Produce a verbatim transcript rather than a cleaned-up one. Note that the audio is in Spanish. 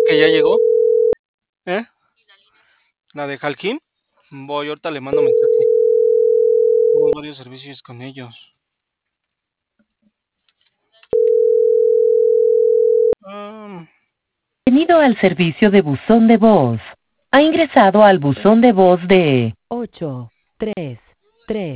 que ya llegó? ¿Eh? ¿La de Jalkín? Voy, ahorita le mando mensaje. Tengo varios servicios con ellos. Ah. Bienvenido al servicio de buzón de voz. Ha ingresado al buzón de voz de ocho tres tres.